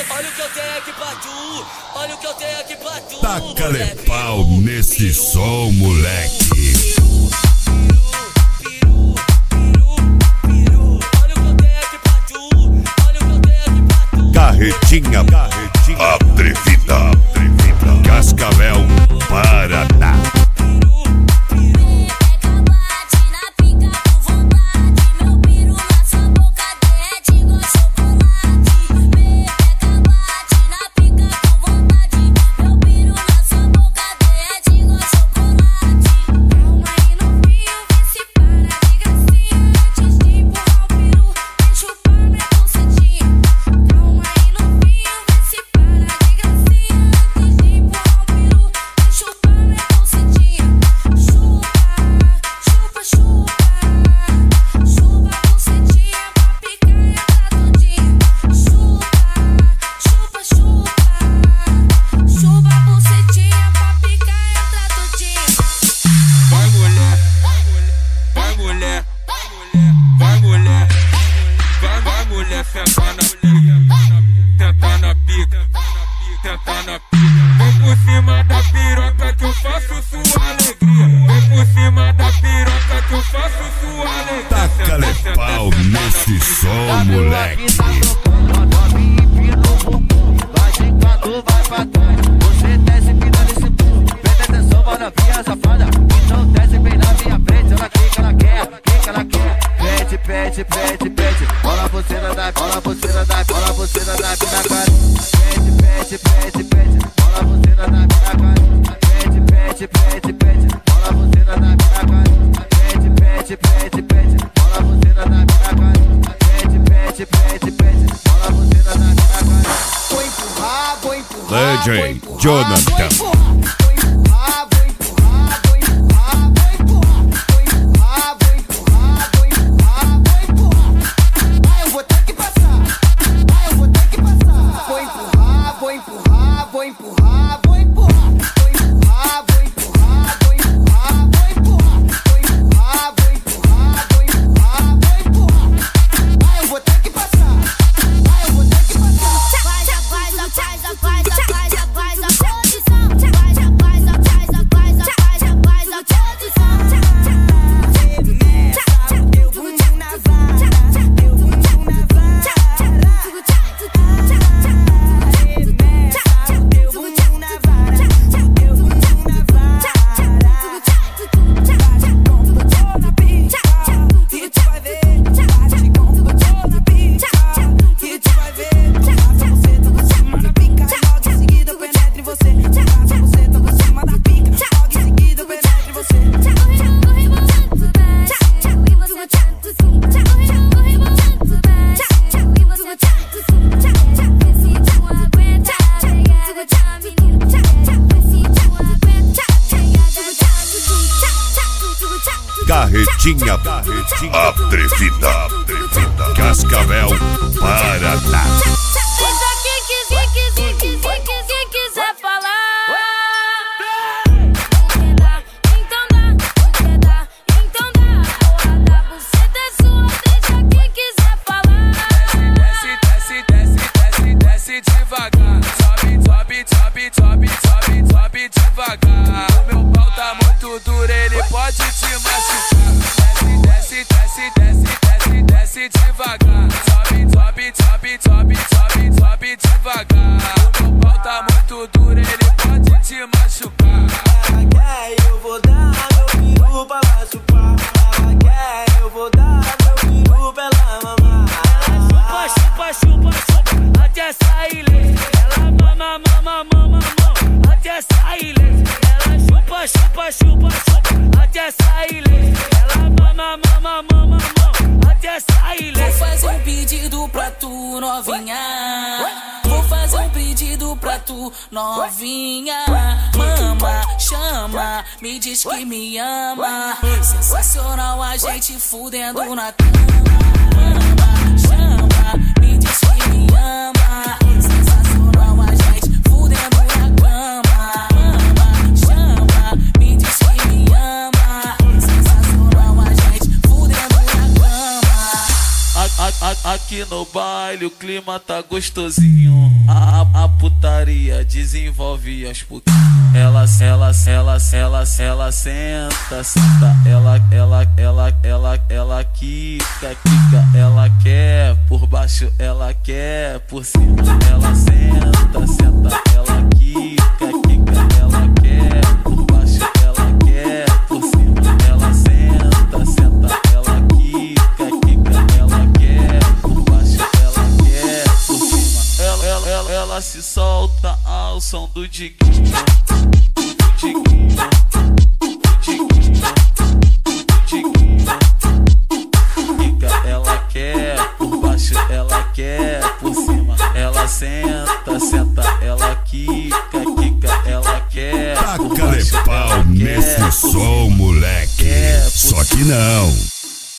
olha o que eu tenho aqui pra tu. Olha o que eu tenho aqui pra tu. Taca-lhe pau nesse som, moleque. Carretinha atrevida, Cascavel, Paraná. Tenta na pica. Vem por cima da piroca que eu faço sua alegria. Vem por cima da piroca que eu faço sua alegria. Taca-lhe pau nesse som, moleque. Vai pra trás, você desce pina nesse pulo. Presta atenção, vai na via safada. Então desce bem na minha frente. Ela quer que ela quer. Pede. Bola você na da, bola você na da minha cara. Pede. Bola você na da minha cara. Pede. Bola você na da minha cara. Pede. Bola você na da minha cara. Pede. Bola você na da minha cara. Vou empurrar. Legend Jonathan. Carretinha atrevida, Cascavel, Paraná. Quem quiser falar, então dá. Porra da buceta é sua, deixa quem quiser falar. Desce devagar. Sobe devagar. O meu pau tá muito duro, ele pode te machucar. Desce devagar. Sobe devagar. O meu pau tá muito duro, ele pode te machucar. Ela quer, eu vou dar meu peru pra ela chupar. Ela quer, eu vou dar meu peru pra ela mamar. Ela chupa, até sair leite. Ela mama, até sair leite. Ela chupa, até sair leite. Ela mama, até sair leite. Vou fazer um pedido pra tu, novinha. Vou fazer um pedido pra tu, novinha. Mama, chama, me diz que me ama. Sensacional a gente fudendo na cama. Mama, chama, me diz que me ama. Sensacional a gente fudendo na cama. Mama, chama, me diz que me ama. Sensacional a gente fudendo na cama. Aqui no baile, o clima tá gostosinho. A putaria desenvolve aos pouquinhos. Ela senta, senta. Ela quica. Ela quer por baixo, ela quer por cima. Ela senta, ela quica. Ela quer por baixo, ela quer por cima. Ela senta, ela quica. Ela quer por baixo, ela quer por cima. Ela se solta ao som do diguinho. Ela quer por baixo, ela quer por cima. Ela senta, ela quica. Ela quer por baixo, taca-lhe pau nesse som, moleque. Só que não.